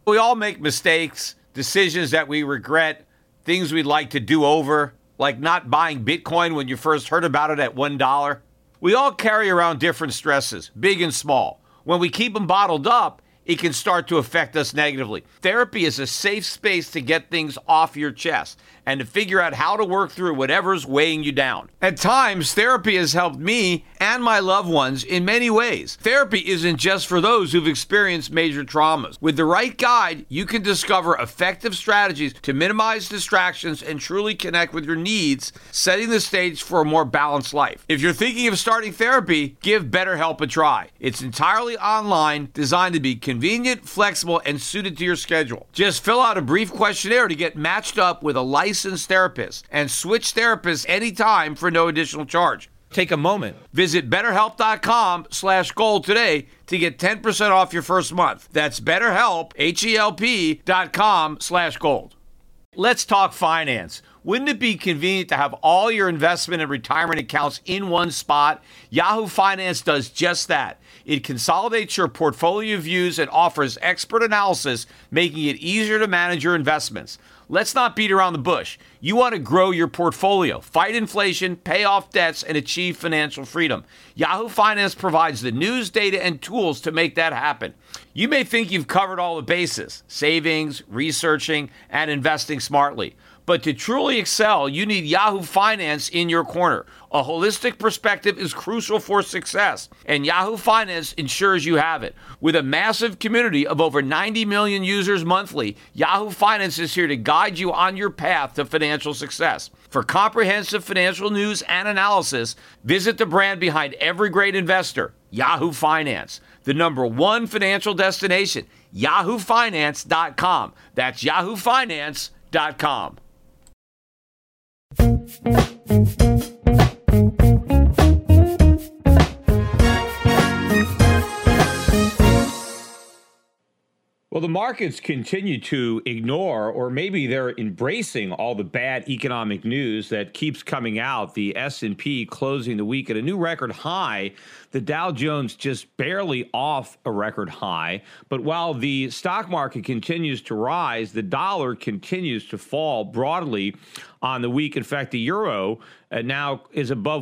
We all make mistakes, decisions that we regret, things we'd like to do over, like not buying Bitcoin when you first heard about it at $1. We all carry around different stresses, big and small. When we keep them bottled up, it can start to affect us negatively. Therapy is a safe space to get things off your chest and to figure out how to work through whatever's weighing you down. At times, therapy has helped me and my loved ones in many ways. Therapy isn't just for those who've experienced major traumas. With the right guide, you can discover effective strategies to minimize distractions and truly connect with your needs, setting the stage for a more balanced life. If you're thinking of starting therapy, give BetterHelp a try. It's entirely online, designed to be convenient, flexible, and suited to your schedule. Just fill out a brief questionnaire to get matched up with a licensed therapist and switch therapists anytime for no additional charge. Take a moment. Visit BetterHelp.com/gold today to get 10% off your first month. That's BetterHelp, HELP.com/gold. Let's talk finance. Wouldn't it be convenient to have all your investment and retirement accounts in one spot? Yahoo Finance does just that. It consolidates your portfolio views and offers expert analysis, making it easier to manage your investments. Let's not beat around the bush. You want to grow your portfolio, fight inflation, pay off debts, and achieve financial freedom. Yahoo Finance provides the news, data, and tools to make that happen. You may think you've covered all the bases, savings, researching, and investing smartly. But to truly excel, you need Yahoo Finance in your corner. A holistic perspective is crucial for success, and Yahoo Finance ensures you have it. With a massive community of over 90 million users monthly, Yahoo Finance is here to guide you on your path to financial success. For comprehensive financial news and analysis, visit the brand behind every great investor, Yahoo Finance, the #1 financial destination, yahoofinance.com. That's yahoofinance.com. Well, the markets continue to ignore, or maybe they're embracing, all the bad economic news that keeps coming out. The S&P closing the week at a new record high. The Dow Jones just barely off a record high. But while the stock market continues to rise, the dollar continues to fall broadly on the week. In fact, the euro now is above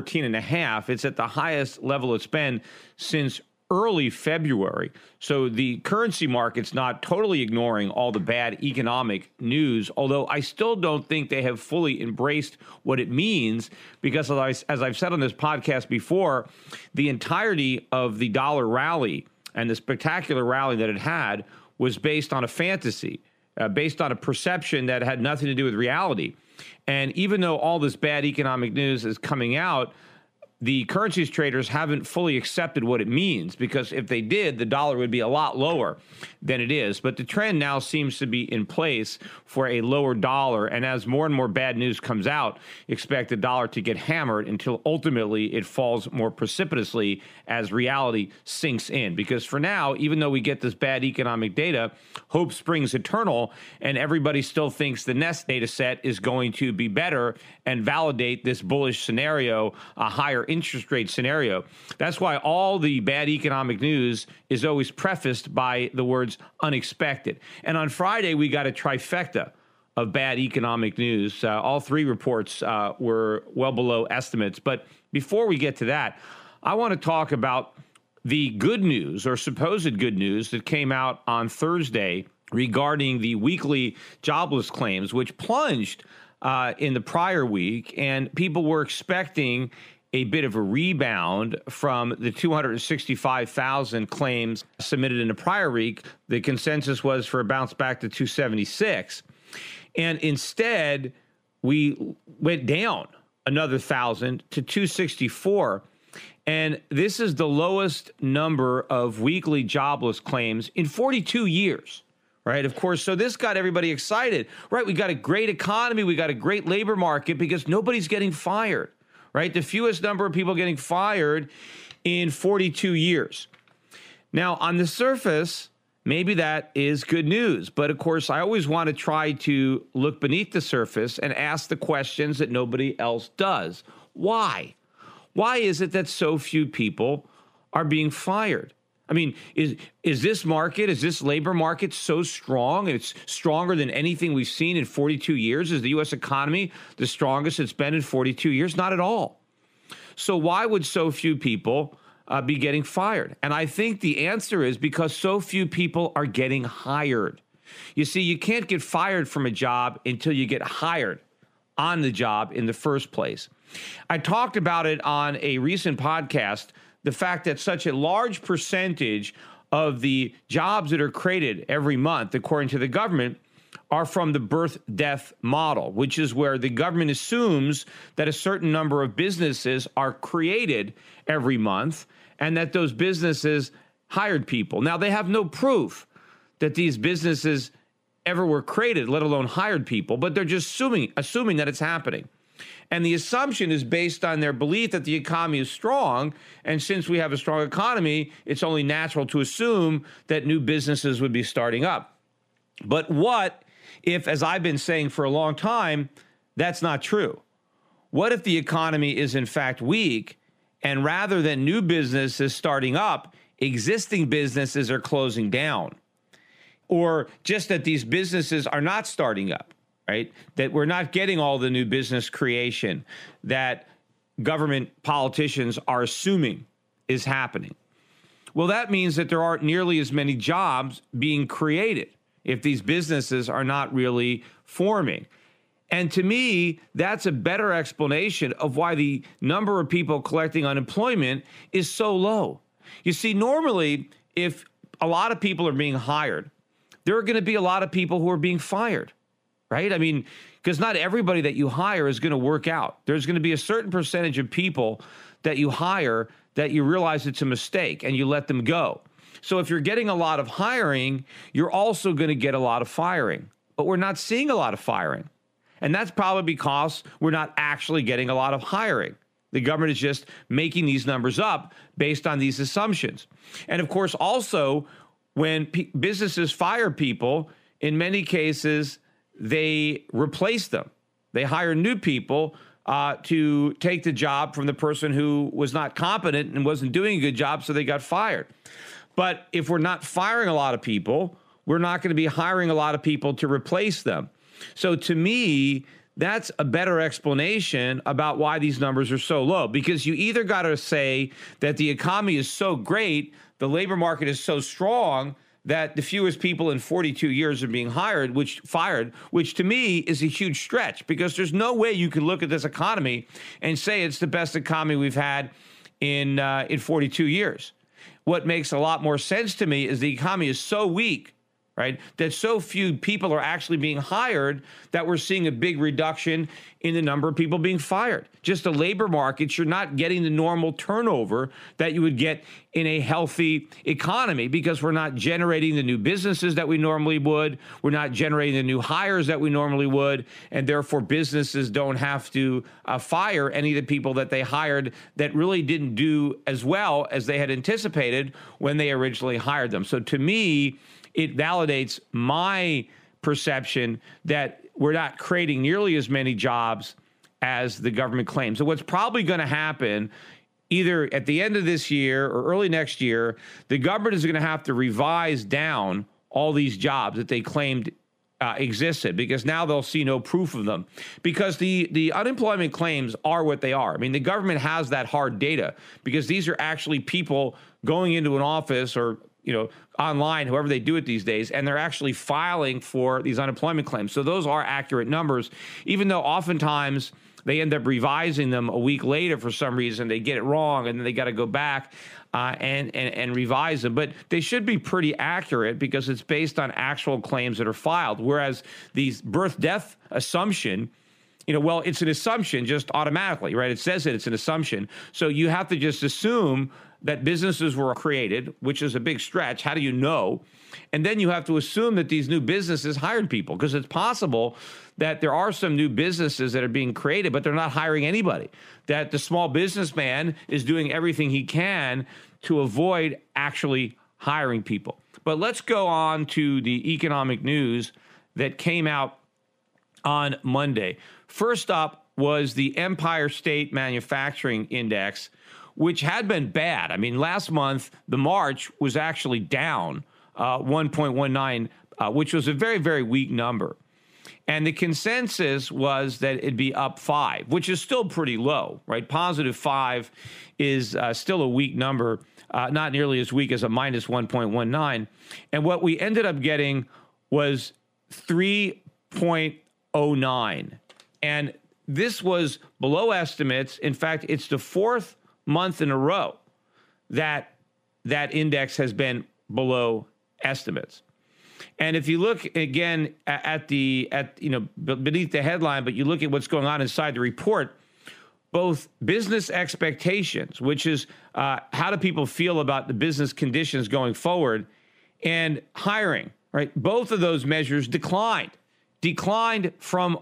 114.5. It's at the highest level it's been since early February. So the currency market's not totally ignoring all the bad economic news, although I still don't think they have fully embraced what it means, because as I've said on this podcast before, the entirety of the dollar rally and the spectacular rally that it had was based on a fantasy, based on a perception that had nothing to do with reality. And even though all this bad economic news is coming out, the currencies traders haven't fully accepted what it means, because if they did, the dollar would be a lot lower than it is. But the trend now seems to be in place for a lower dollar. And as more and more bad news comes out, expect the dollar to get hammered until ultimately it falls more precipitously as reality sinks in. Because for now, even though we get this bad economic data, hope springs eternal, and everybody still thinks the next data set is going to be better and validate this bullish scenario, a higher interest rate scenario. That's why all the bad economic news is always prefaced by the words unexpected. And on Friday, we got a trifecta of bad economic news. All three reports were well below estimates. But before we get to that, I want to talk about the good news, or supposed good news, that came out on Thursday regarding the weekly jobless claims, which plunged in the prior week, and people were expecting a bit of a rebound from the 265,000 claims submitted in the prior week. The consensus was for a bounce back to 276. And instead, we went down another 1,000 to 264. And this is the lowest number of weekly jobless claims in 42 years. Right, of course. So this got everybody excited. Right, we got a great economy. We got a great labor market because nobody's getting fired. Right, the fewest number of people getting fired in 42 years. Now, on the surface, maybe that is good news. But of course, I always want to try to look beneath the surface and ask the questions that nobody else does. Why? Why is it that so few people are being fired? I mean, is this labor market so strong? It's stronger than anything we've seen in 42 years. Is the U.S. economy the strongest it's been in 42 years? Not at all. So why would so few people be getting fired? And I think the answer is because so few people are getting hired. You see, you can't get fired from a job until you get hired on the job in the first place. I talked about it on a recent podcast, the fact that such a large percentage of the jobs that are created every month, according to the government, are from the birth-death model, which is where the government assumes that a certain number of businesses are created every month and that those businesses hired people. Now, they have no proof that these businesses ever were created, let alone hired people, but they're just assuming that it's happening. And the assumption is based on their belief that the economy is strong. And since we have a strong economy, it's only natural to assume that new businesses would be starting up. But what if, as I've been saying for a long time, that's not true? What if the economy is in fact weak, and rather than new businesses starting up, existing businesses are closing down? Or just that these businesses are not starting up? Right? That we're not getting all the new business creation that government politicians are assuming is happening. Well, that means that there aren't nearly as many jobs being created if these businesses are not really forming. And to me, that's a better explanation of why the number of people collecting unemployment is so low. You see, normally, if a lot of people are being hired, there are going to be a lot of people who are being fired. Right? I mean, because not everybody that you hire is going to work out. There's going to be a certain percentage of people that you hire that you realize it's a mistake and you let them go. So if you're getting a lot of hiring, you're also going to get a lot of firing. But we're not seeing a lot of firing. And that's probably because we're not actually getting a lot of hiring. The government is just making these numbers up based on these assumptions. And of course, also, when businesses fire people, in many cases, they replace them. They hire new people to take the job from the person who was not competent and wasn't doing a good job, so they got fired. But if we're not firing a lot of people, we're not going to be hiring a lot of people to replace them. So to me, that's a better explanation about why these numbers are so low, because you either got to say that the economy is so great, the labor market is so strong, that the fewest people in 42 years are being fired, which to me is a huge stretch, because there's no way you can look at this economy and say it's the best economy we've had in 42 years. What makes a lot more sense to me is the economy is so weak, right, that so few people are actually being hired that we're seeing a big reduction in the number of people being fired. Just the labor markets, you're not getting the normal turnover that you would get in a healthy economy, because we're not generating the new businesses that we normally would. We're not generating the new hires that we normally would. And therefore, businesses don't have to fire any of the people that they hired that really didn't do as well as they had anticipated when they originally hired them. So to me, it validates my perception that we're not creating nearly as many jobs as the government claims. So what's probably going to happen, either at the end of this year or early next year, the government is going to have to revise down all these jobs that they claimed existed, because now they'll see no proof of them. Because the unemployment claims are what they are. I mean, the government has that hard data, because these are actually people going into an office or online, however they do it these days, and they're actually filing for these unemployment claims. So those are accurate numbers, even though oftentimes they end up revising them a week later for some reason. They get it wrong, and then they got to go back and revise them. But they should be pretty accurate, because it's based on actual claims that are filed. Whereas these birth-death assumption, well, it's an assumption just automatically, right? It says that it's an assumption. So you have to just assume that businesses were created, which is a big stretch. How do you know? And then you have to assume that these new businesses hired people, because it's possible that there are some new businesses that are being created, but they're not hiring anybody, that the small businessman is doing everything he can to avoid actually hiring people. But let's go on to the economic news that came out on Monday. First up was the Empire State Manufacturing Index, which had been bad. I mean, last month, the March was actually down 1.19, which was a very, very weak number. And the consensus was that it'd be up 5, which is still pretty low, right? Positive 5 is still a weak number, not nearly as weak as a minus 1.19. And what we ended up getting was 3.09. And this was below estimates. In fact, it's the fourth month in a row that that index has been below estimates. And if you look again beneath the headline, but you look at what's going on inside the report, both business expectations, which is how do people feel about the business conditions going forward, and hiring, right? Both of those measures declined from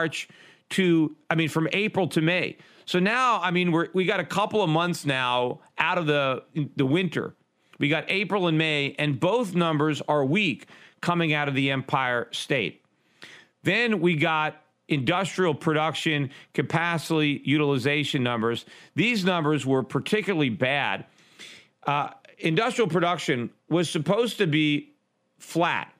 from April to May. So now, we got a couple of months now out of the winter. We got April and May, and both numbers are weak coming out of the Empire State. Then we got industrial production, capacity utilization numbers. These numbers were particularly bad. Industrial production was supposed to be flat,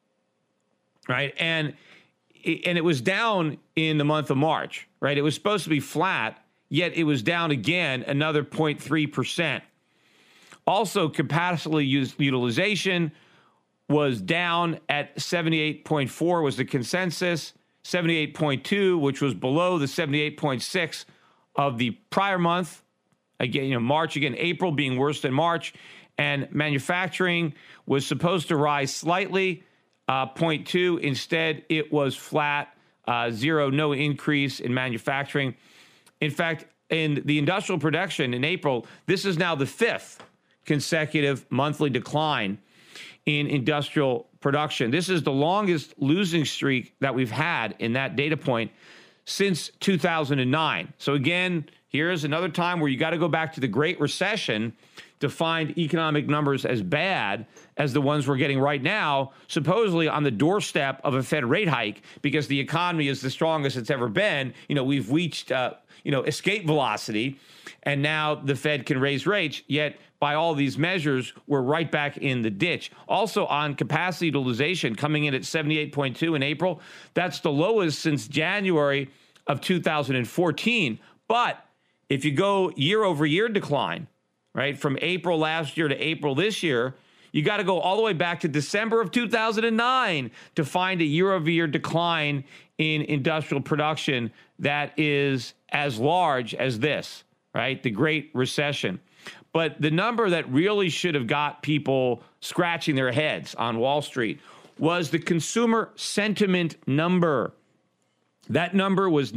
right? And it was down in the month of March, right? It was supposed to be flat, yet it was down again another 0.3%. Also, capacity utilization was down at 78.4 was the consensus, 78.2, which was below the 78.6 of the prior month. Again, March, April being worse than March. And manufacturing was supposed to rise slightly, 0.2. Instead, it was flat, 0, no increase in manufacturing. In fact, in the industrial production in April, this is now the fifth consecutive monthly decline in industrial production. This is the longest losing streak that we've had in that data point since 2009. So again, here's another time where you got to go back to the Great Recession to find economic numbers as bad as the ones we're getting right now, supposedly on the doorstep of a Fed rate hike, because the economy is the strongest it's ever been. We've reached, escape velocity, and now the Fed can raise rates, yet by all these measures, we're right back in the ditch. Also on capacity utilization, coming in at 78.2 in April, that's the lowest since January of 2014. But if you go year over year decline, right, from April last year to April this year, you got to go all the way back to December of 2009 to find a year over year decline in industrial production that is as large as this, right? The Great Recession. But the number that really should have got people scratching their heads on Wall Street was the consumer sentiment number. That number was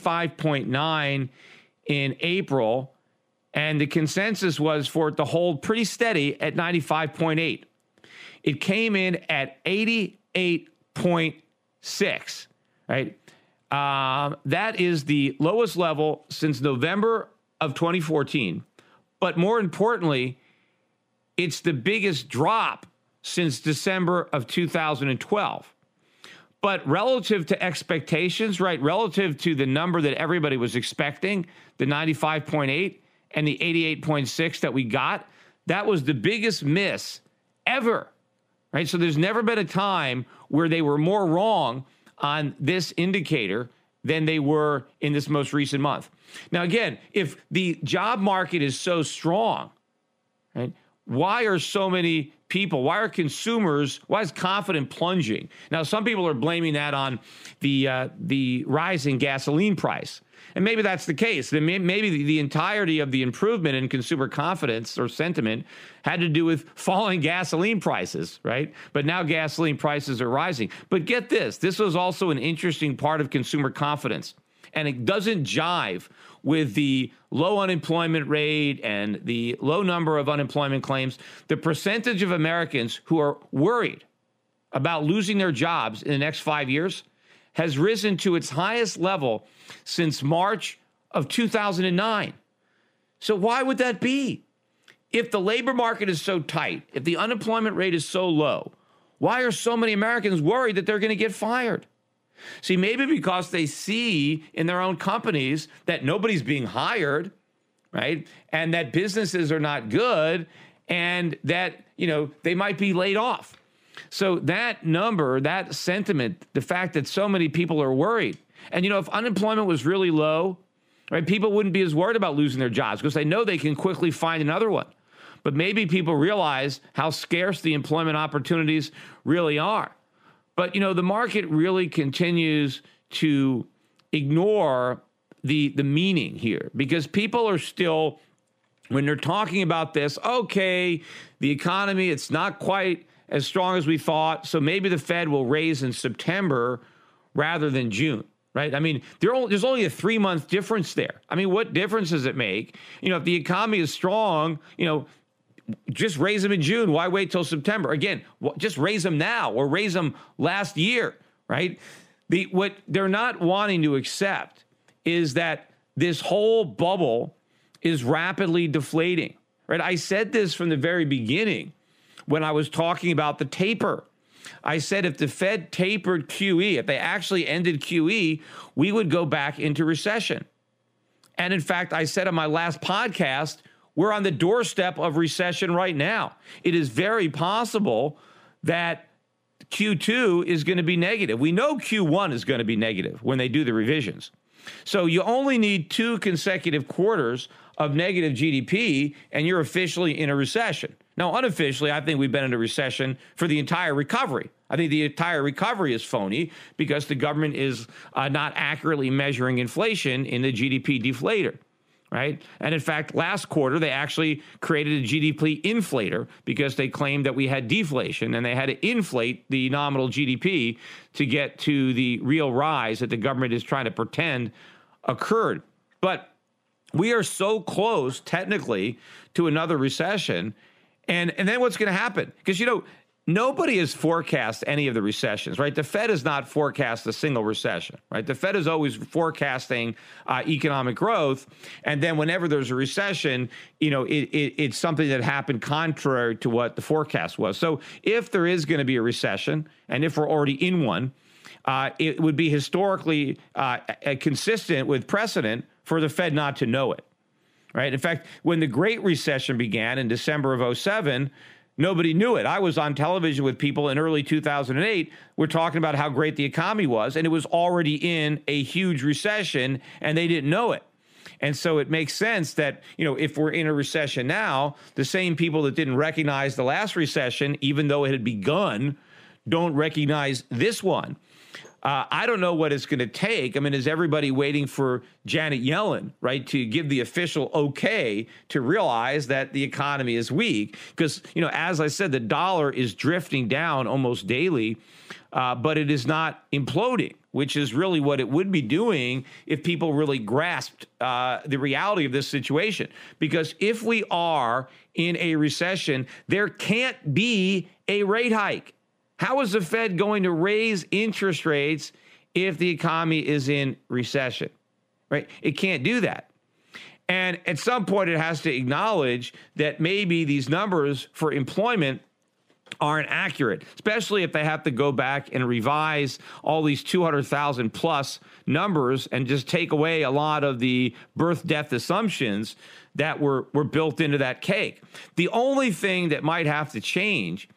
95.9 in April, and the consensus was for it to hold pretty steady at 95.8. It came in at 88.6, right? That is the lowest level since November of 2014. But more importantly, it's the biggest drop since December of 2012. But relative to expectations, right, relative to the number that everybody was expecting, the 95.8 and the 88.6 that we got, that was the biggest miss ever, right? So there's never been a time where they were more wrong on this indicator than they were in this most recent month. Now, again, if the job market is so strong, right, why are so many people, why are consumers, why is confidence plunging? Now, some people are blaming that on the rising gasoline price. And maybe that's the case. Maybe the entirety of the improvement in consumer confidence or sentiment had to do with falling gasoline prices, right? But now gasoline prices are rising. But get this, this was also an interesting part of consumer confidence. And it doesn't jive with the low unemployment rate and the low number of unemployment claims. The percentage of Americans who are worried about losing their jobs in the next 5 years has risen to its highest level since March of 2009. So why would that be? If the labor market is so tight, if the unemployment rate is so low, why are so many Americans worried that they're going to get fired? See, maybe because they see in their own companies that nobody's being hired, right? And that businesses are not good and that, they might be laid off. So that number, that sentiment, the fact that so many people are worried, and, if unemployment was really low, right, people wouldn't be as worried about losing their jobs because they know they can quickly find another one. But maybe people realize how scarce the employment opportunities really are. But, the market really continues to ignore the meaning here because people are still, when they're talking about this, okay, the economy, it's not quite as strong as we thought, so maybe the Fed will raise in September rather than June, right? I mean, there's only a 3-month difference there. I mean, what difference does it make? If the economy is strong, just raise them in June. Why wait till September? Again, just raise them now or raise them last year, right? What they're not wanting to accept is that this whole bubble is rapidly deflating, right? I said this from the very beginning when I was talking about the taper. I said if the Fed tapered QE, if they actually ended QE, we would go back into recession. And in fact, I said on my last podcast, we're on the doorstep of recession right now. It is very possible that Q2 is going to be negative. We know Q1 is going to be negative when they do the revisions. So you only need 2 consecutive quarters of negative GDP, and you're officially in a recession. Now, unofficially, I think we've been in a recession for the entire recovery. I think the entire recovery is phony because the government is not accurately measuring inflation in the GDP deflator, right? And in fact, last quarter, they actually created a GDP inflator because they claimed that we had deflation and they had to inflate the nominal GDP to get to the real rise that the government is trying to pretend occurred. But we are so close, technically, to another recession. And then what's going to happen? Because, nobody has forecast any of the recessions, right? The Fed has not forecast a single recession, right? The Fed is always forecasting economic growth. And then whenever there's a recession, it's something that happened contrary to what the forecast was. So if there is going to be a recession, and if we're already in one, it would be historically consistent with precedent for the Fed not to know it, right? In fact, when the Great Recession began in December of 2007, nobody knew it. I was on television with people in early 2008. We're talking about how great the economy was, and it was already in a huge recession, and they didn't know it. And so it makes sense that, if we're in a recession now, the same people that didn't recognize the last recession, even though it had begun, don't recognize this one. I don't know what it's going to take. I mean, is everybody waiting for Janet Yellen, right, to give the official okay to realize that the economy is weak? Because, as I said, the dollar is drifting down almost daily, but it is not imploding, which is really what it would be doing if people really grasped the reality of this situation. Because if we are in a recession, there can't be a rate hike. How is the Fed going to raise interest rates if the economy is in recession, right? It can't do that. And at some point, it has to acknowledge that maybe these numbers for employment aren't accurate, especially if they have to go back and revise all these 200,000 plus numbers and just take away a lot of the birth death assumptions that were built into that cake. The only thing that might have to change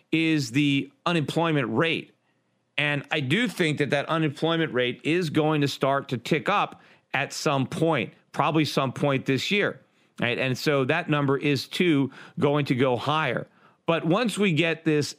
is the unemployment rate. And I do think that unemployment rate is going to start to tick up at some point, probably some point this year, right? And so that number is too going to go higher. But once we get this,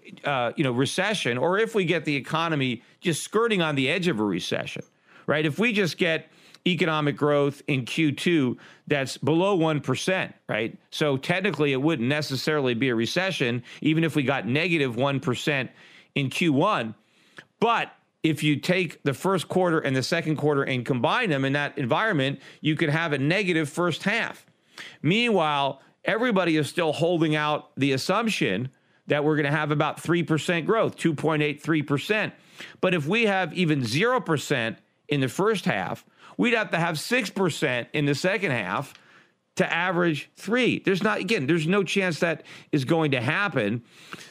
recession, or if we get the economy just skirting on the edge of a recession, right? If we just get economic growth in Q2 that's below 1%, right? So technically it wouldn't necessarily be a recession, even if we got negative 1% in Q1. But if you take the first quarter and the second quarter and combine them in that environment, you could have a negative first half. Meanwhile, everybody is still holding out the assumption that we're going to have about 3% growth, 2.83%. But if we have even 0% in the first half, we'd have to have 6% in the second half to average 3. There's no chance that is going to happen.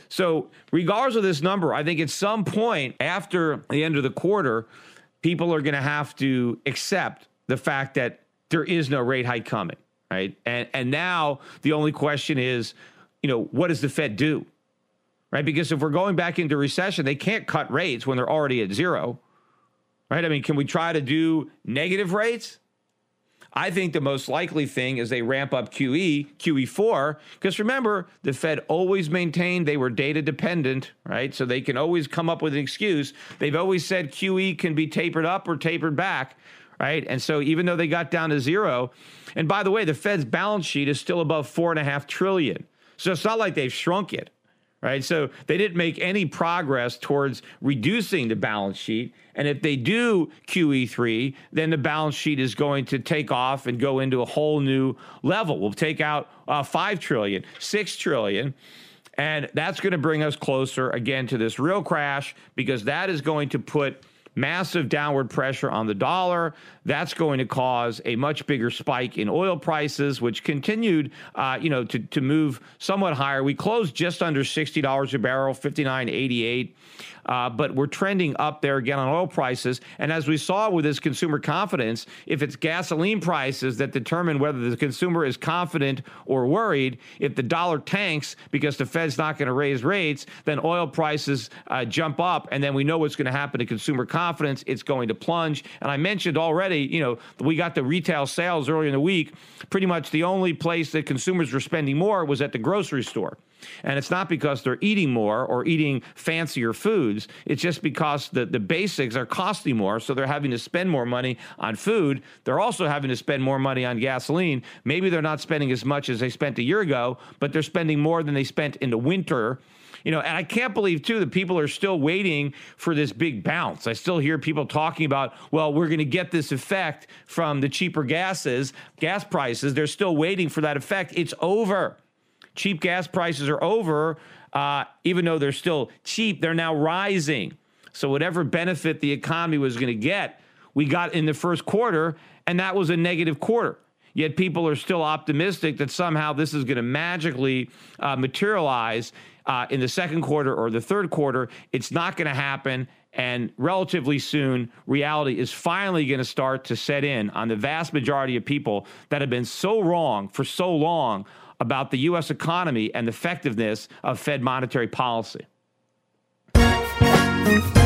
So regardless of this number, I think at some point after the end of the quarter, people are going to have to accept the fact that there is no rate hike coming. right? And now the only question is, what does the Fed do, right? Because if we're going back into recession, they can't cut rates when they're already at zero, right? I mean, can we try to do negative rates? I think the most likely thing is they ramp up QE4, because remember, the Fed always maintained they were data dependent, right? So they can always come up with an excuse. They've always said QE can be tapered up or tapered back, right? And so even though they got down to zero, and by the way, the Fed's balance sheet is still above $4.5 trillion. So it's not like they've shrunk it, right? So they didn't make any progress towards reducing the balance sheet. And if they do QE3, then the balance sheet is going to take off and go into a whole new level. We'll take out $5 trillion, $6 trillion. And that's going to bring us closer again to this real crash, because that is going to put massive downward pressure on the dollar. That's going to cause a much bigger spike in oil prices, which continued, to move somewhat higher. We closed just under $60 a barrel, $59.88. But we're trending up there again on oil prices. And as we saw with this consumer confidence, if it's gasoline prices that determine whether the consumer is confident or worried, if the dollar tanks because the Fed's not going to raise rates, then oil prices jump up. And then we know what's going to happen to consumer confidence. It's going to plunge. And I mentioned already, we got the retail sales earlier in the week. Pretty much the only place that consumers were spending more was at the grocery store. And it's not because they're eating more or eating fancier foods. It's just because the basics are costing more, so they're having to spend more money on food. They're also having to spend more money on gasoline. Maybe they're not spending as much as they spent a year ago, but they're spending more than they spent in the winter. And I can't believe, too, that people are still waiting for this big bounce. I still hear people talking about, well, we're going to get this effect from the cheaper gas prices. They're still waiting for that effect. It's over. Cheap gas prices are over. Even though they're still cheap, they're now rising. So whatever benefit the economy was going to get, we got in the first quarter, and that was a negative quarter. Yet people are still optimistic that somehow this is going to magically materialize in the second quarter or the third quarter. It's not going to happen. And relatively soon, reality is finally going to start to set in on the vast majority of people that have been so wrong for so long about the U.S. economy and the effectiveness of Fed monetary policy.